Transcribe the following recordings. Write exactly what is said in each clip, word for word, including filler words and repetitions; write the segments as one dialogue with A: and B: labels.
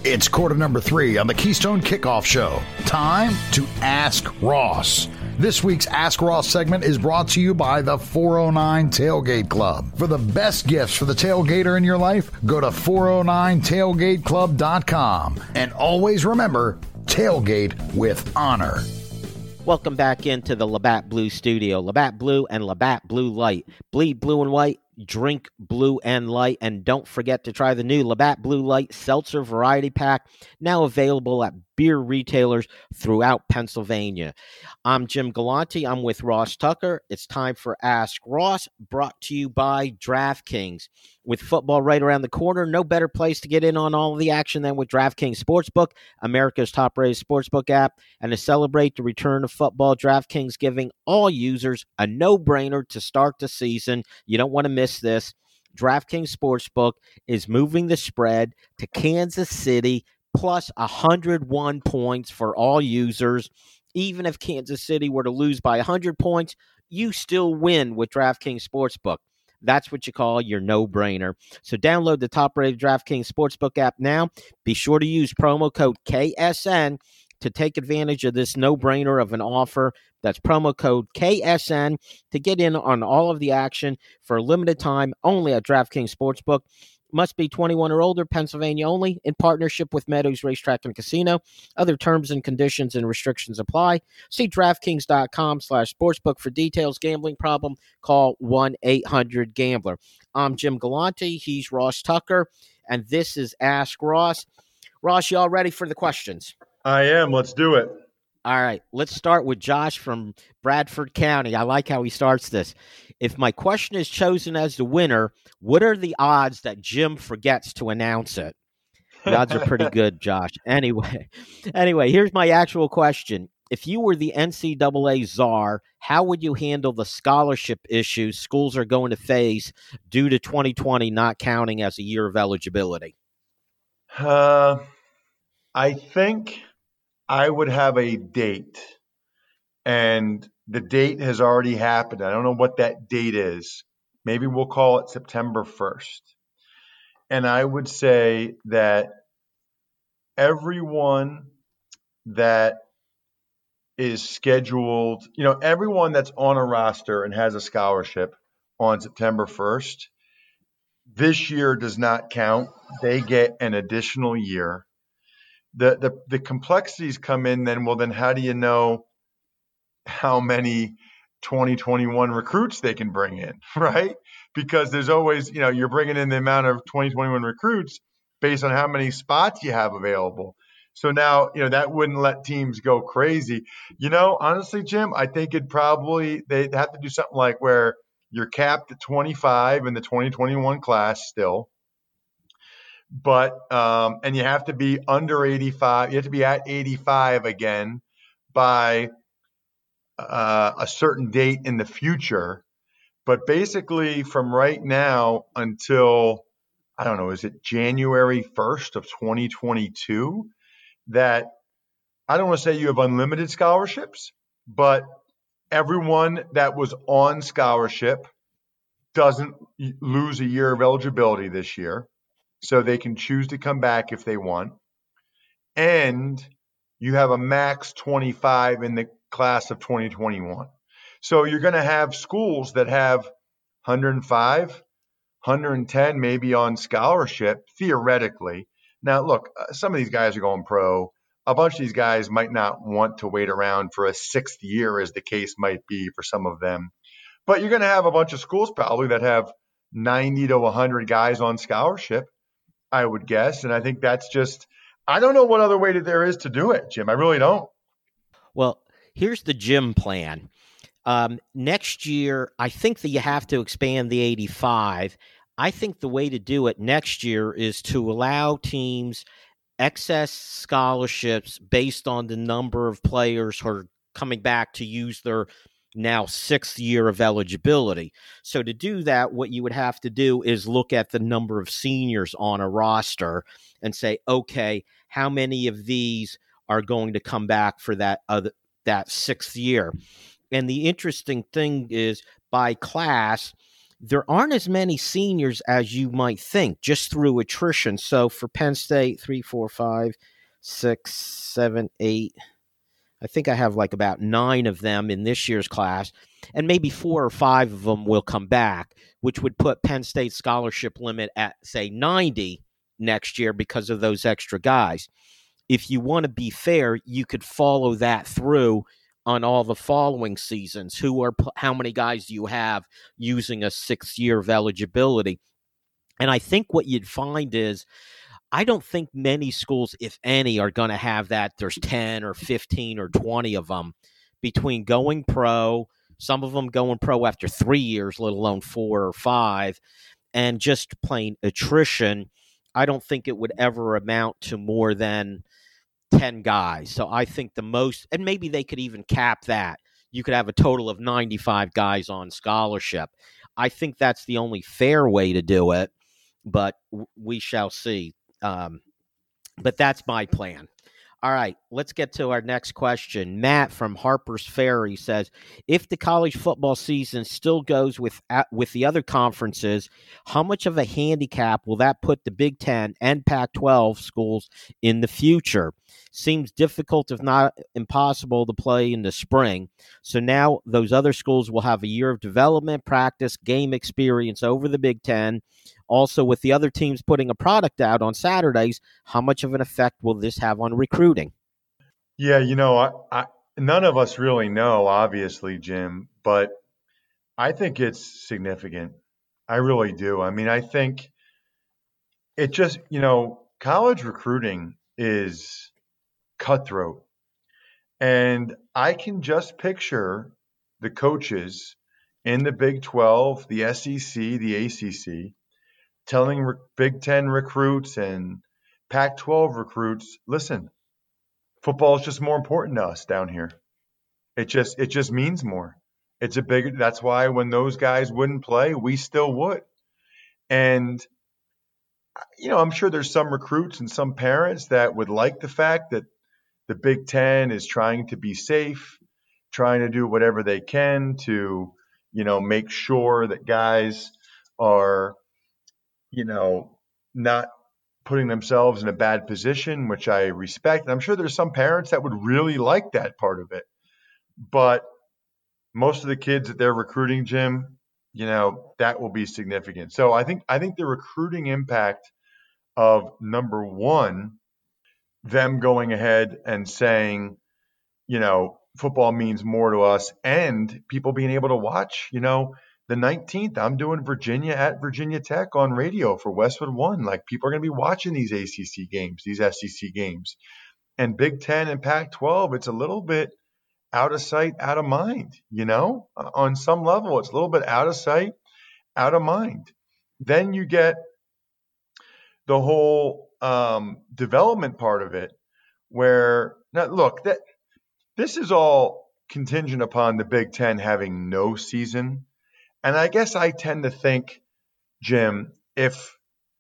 A: It's quarter number three on the Keystone Kickoff Show. Time to Ask Ross. This week's Ask Ross segment is brought to you by the four oh nine Tailgate Club. For the best gifts for the tailgater in your life, go to four oh nine tailgate club dot com. And always remember, tailgate with honor.
B: Welcome back into the Labatt Blue Studio. Labatt Blue and Labatt Blue Light. Bleed blue and white, drink blue and light, and don't forget to try the new Labatt Blue Light Seltzer Variety Pack, now available at beer retailers throughout Pennsylvania. I'm Jim Galante. I'm with Ross Tucker. It's time for Ask Ross, brought to you by DraftKings. With football right around the corner, no better place to get in on all of the action than with DraftKings Sportsbook, America's top-rated sportsbook app. And to celebrate the return of football, DraftKings giving all users a no-brainer to start the season. You don't want to miss this. DraftKings Sportsbook is moving the spread to Kansas City plus one hundred one points for all users. Even if Kansas City were to lose by one hundred points, you still win with DraftKings Sportsbook. That's what you call your no-brainer. So download the top-rated DraftKings Sportsbook app now. Be sure to use promo code K S N to take advantage of this no-brainer of an offer. That's promo code K S N to get in on all of the action for a limited time only at DraftKings Sportsbook. Must be twenty-one or older, Pennsylvania only, in partnership with Meadows Racetrack and Casino. Other terms and conditions and restrictions apply. See DraftKings.com slash sportsbook for details. Gambling problem, call one eight hundred gambler. I'm Jim Galante. He's Ross Tucker. And this is Ask Ross. Ross, you all ready for the questions?
C: I am. Let's do it.
B: All right. Let's start with Josh from Bradford County. I like how he starts this. If my question is chosen as the winner, what are the odds that Jim forgets to announce it? The odds are pretty good, Josh. Anyway, anyway, here's my actual question. If you were the N C double A czar, how would you handle the scholarship issues schools are going to face due to twenty twenty not counting as a year of eligibility?
C: Uh, I think I would have a date, and the date has already happened. I don't know what that date is. Maybe we'll call it September first. And I would say that everyone that is scheduled, you know, everyone that's on a roster and has a scholarship on September first, this year does not count. They get an additional year. The, the, the complexities come in then, well, then how do you know how many twenty twenty-one recruits they can bring in, right? Because there's always, you know, you're bringing in the amount of twenty twenty-one recruits based on how many spots you have available. So now, you know, that wouldn't let teams go crazy. You know, honestly, Jim, I think it probably, they'd have to do something like where you're capped at twenty-five in the twenty twenty-one class still. But, um, and you have to be under eighty-five, you have to be at eighty-five again by uh, a certain date in the future. But basically from right now until, I don't know, is it January first of twenty twenty-two, that I don't want to say you have unlimited scholarships, but everyone that was on scholarship doesn't lose a year of eligibility this year. So they can choose to come back if they want. And you have a max twenty-five in the class of twenty twenty-one. So you're going to have schools that have one oh five, one hundred ten maybe on scholarship, theoretically. Now, look, some of these guys are going pro. A bunch of these guys might not want to wait around for a sixth year, as the case might be for some of them. But you're going to have a bunch of schools probably that have ninety to one hundred guys on scholarship, I would guess. And I think that's just, I don't know what other way there is to do it, Jim. I really don't.
B: Well, here's the Jim plan. Um, next year, I think that you have to expand the eighty-five. I think the way to do it next year is to allow teams excess scholarships based on the number of players who are coming back to use their now sixth year of eligibility. So to do that, what you would have to do is look at the number of seniors on a roster and say, okay, how many of these are going to come back for that other, that sixth year? And the interesting thing is by class, there aren't as many seniors as you might think just through attrition. So for Penn State, three, four, five, six, seven, eight. I think I have like about nine of them in this year's class, and maybe four or five of them will come back, which would put Penn State's scholarship limit at, say, ninety next year because of those extra guys. If you want to be fair, you could follow that through on all the following seasons. Who are how many guys do you have using a sixth year of eligibility? And I think what you'd find is, I don't think many schools, if any, are going to have that. There's ten or fifteen or twenty of them between going pro, some of them going pro after three years, let alone four or five, and just plain attrition. I don't think it would ever amount to more than ten guys. So I think the most, and maybe they could even cap that. You could have a total of ninety-five guys on scholarship. I think that's the only fair way to do it, but we shall see. Um, but that's my plan. All right, let's get to our next question. Matt from Harper's Ferry says, if the college football season still goes with with the other conferences, how much of a handicap will that put the Big Ten and Pac twelve schools in the future? Seems difficult, if not impossible, to play in the spring. So now those other schools will have a year of development, practice, game experience over the Big Ten. Also, with the other teams putting a product out on Saturdays, how much of an effect will this have on recruiting?
C: Yeah, you know, I, I, none of us really know, obviously, Jim, but I think it's significant. I really do. I mean, I think it just, you know, college recruiting is cutthroat. And I can just picture the coaches in the Big twelve, the S E C, the A C C, telling re- Big Ten recruits and Pac twelve recruits, listen, football is just more important to us down here. It just it just means more. It's a bigger. That's why when those guys wouldn't play, we still would. And you know, I'm sure there's some recruits and some parents that would like the fact that the Big Ten is trying to be safe, trying to do whatever they can to, you know, make sure that guys are, you know, not putting themselves in a bad position, which I respect. And I'm sure there's some parents that would really like that part of it. But most of the kids that they're recruiting, Jim, you know, that will be significant. So I think I think the recruiting impact of, number one, them going ahead and saying, you know, football means more to us, and people being able to watch, you know, the nineteenth, I'm doing Virginia at Virginia Tech on radio for Westwood One. Like, people are going to be watching these A C C games, these S E C games. And Big Ten and Pac twelve, it's a little bit out of sight, out of mind, you know? On some level, it's a little bit out of sight, out of mind. Then you get the whole um, development part of it, where, now look, that this is all contingent upon the Big Ten having no season. And I guess I tend to think, Jim, if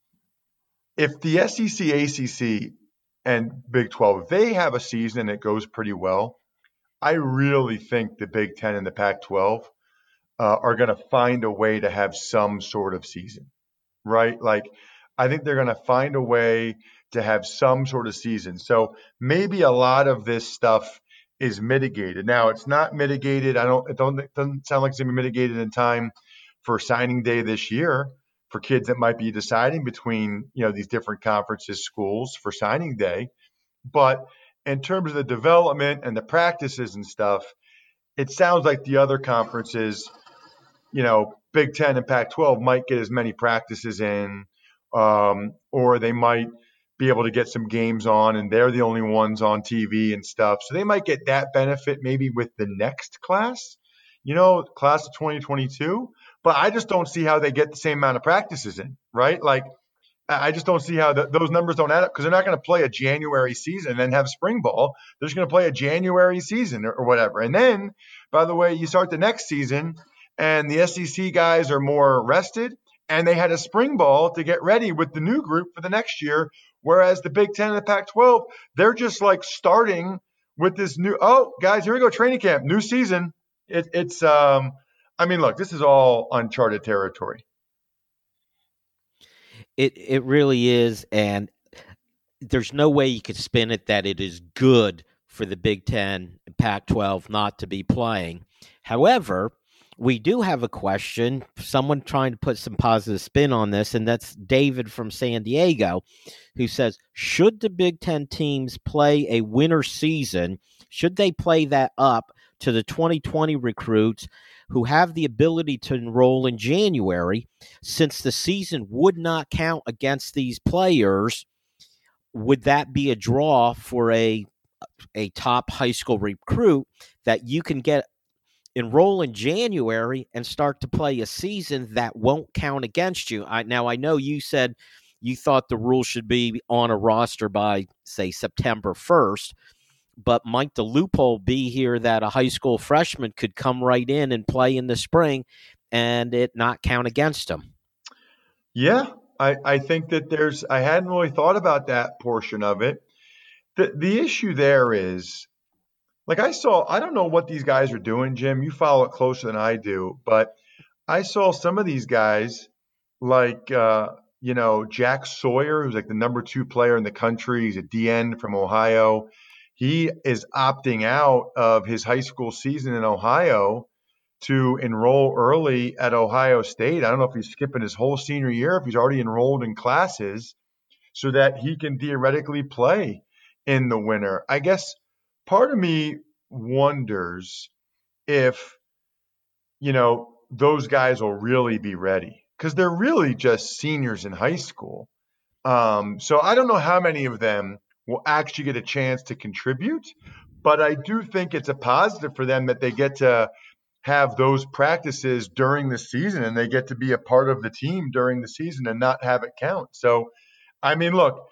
C: if the S E C, A C C, and Big twelve, if they have a season and it goes pretty well, I really think the Big Ten and the Pac twelve uh, are going to find a way to have some sort of season, right? Like, I think they're going to find a way to have some sort of season. So maybe a lot of this stuff is mitigated. Now, it's not mitigated. I don't, it don't, it doesn't sound like it's going to be mitigated in time for signing day this year for kids that might be deciding between, you know, these different conferences, schools for signing day. But in terms of the development and the practices and stuff, it sounds like the other conferences, you know, Big Ten and Pac twelve might get as many practices in, um, or they might be able to get some games on, and they're the only ones on T V and stuff. So they might get that benefit maybe with the next class, you know, class of twenty twenty-two. But I just don't see how they get the same amount of practices in, right? Like, I just don't see how the, those numbers don't add up, because they're not going to play a January season and then have spring ball. They're just going to play a January season or, or whatever. And then, by the way, you start the next season and the S E C guys are more rested, and they had a spring ball to get ready with the new group for the next year. Whereas the Big Ten and the Pac twelve, they're just like starting with this new, oh, guys, here we go, training camp, new season. It, it's, um, I mean, look, this is all uncharted territory.
B: It it really is, and there's no way you could spin it that it is good for the Big Ten and Pac twelve not to be playing. However, we do have a question, someone trying to put some positive spin on this, and that's David from San Diego, who says, should the Big Ten teams play a winter season? Should they play that up to the twenty twenty recruits who have the ability to enroll in January, since the season would not count against these players? Would that be a draw for a a top high school recruit that you can get enroll in January and start to play a season that won't count against you? I, now, I know you said you thought the rule should be on a roster by, say, September first, but might the loophole be here that a high school freshman could come right in and play in the spring and it not count against him?
C: Yeah, I, I think that there's – I hadn't really thought about that portion of it. The, the issue there is, like I saw – I don't know what these guys are doing, Jim. You follow it closer than I do. But I saw some of these guys like, uh, you know, Jack Sawyer, who's like the number two player in the country. He's a D N from Ohio. He is opting out of his high school season in Ohio to enroll early at Ohio State. I don't know if he's skipping his whole senior year, if he's already enrolled in classes, so that he can theoretically play in the winter. I guess part of me wonders if, you know, those guys will really be ready, because they're really just seniors in high school. Um, so I don't know how many of them will actually get a chance to contribute, but I do think it's a positive for them that they get to have those practices during the season and they get to be a part of the team during the season and not have it count. So, I mean, look,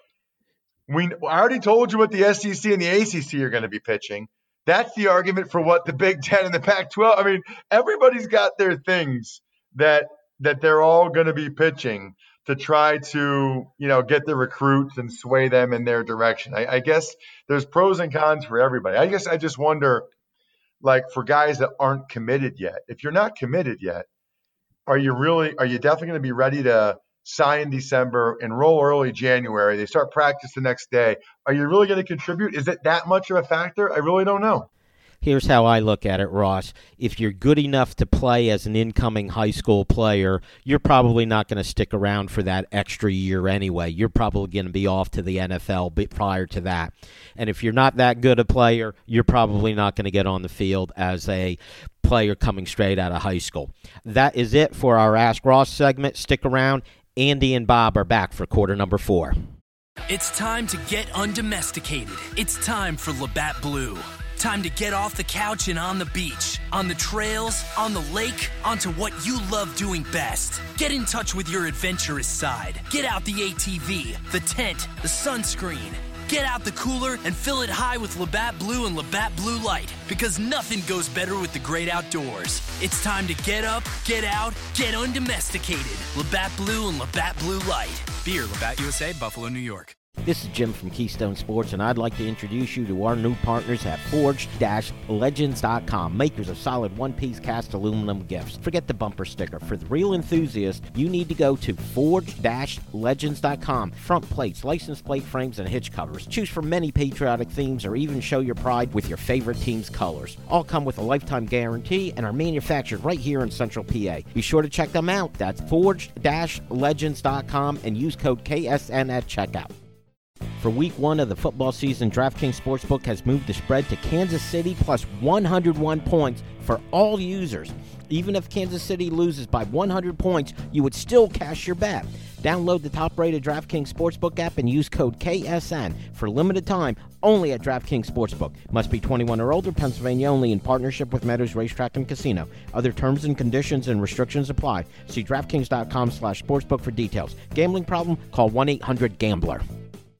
C: we I already told you what the S E C and the A C C are going to be pitching. That's the argument for what the Big Ten and the Pac twelve. I mean, everybody's got their things that that they're all going to be pitching to try to, you know, get the recruits and sway them in their direction. I, I guess there's pros and cons for everybody. I guess I just wonder, like, for guys that aren't committed yet, if you're not committed yet, are you really, are you definitely going to be ready to sign December, enroll early January? They start practice the next day. Are you really going to contribute? Is it that much of a factor? I really don't know.
B: Here's how I look at it, Ross. If you're good enough to play as an incoming high school player, you're probably not going to stick around for that extra year anyway. You're probably going to be off to the N F L prior to that. And if you're not that good a player, you're probably not going to get on the field as a player coming straight out of high school. That is it for our Ask Ross segment. Stick around. Andy and Bob are back for quarter number four.
D: It's time to get undomesticated. It's time for Labatt Blue. Time to get off the couch and on the beach, on the trails, on the lake, onto what you love doing best. Get in touch with your adventurous side. Get out the A T V, the tent, the sunscreen. Get out the cooler and fill it high with Labatt Blue and Labatt Blue Light, because nothing goes better with the great outdoors. It's time to get up, get out, get undomesticated. Labatt Blue and Labatt Blue Light. Beer, Labatt U S A, Buffalo, New York.
B: This is Jim from Keystone Sports, and I'd like to introduce you to our new partners at Forged Legends dot com, makers of solid one-piece cast aluminum gifts. Forget the bumper sticker. For the real enthusiast, you need to go to Forged Legends dot com. Front plates, license plate frames, and hitch covers. Choose from many patriotic themes or even show your pride with your favorite team's colors. All come with a lifetime guarantee and are manufactured right here in Central P A. Be sure to check them out. That's Forged Legends dot com and use code K S N at checkout. For week one of the football season, DraftKings Sportsbook has moved the spread to Kansas City plus one hundred one points for all users. Even if Kansas City loses by one hundred points, you would still cash your bet. Download the top-rated DraftKings Sportsbook app and use code K S N for limited time only at DraftKings Sportsbook. Must be twenty-one or older, Pennsylvania only, in partnership with Meadows Racetrack and Casino. Other terms and conditions and restrictions apply. See DraftKings dot com slash sportsbook for details. Gambling problem? Call one eight hundred gambler.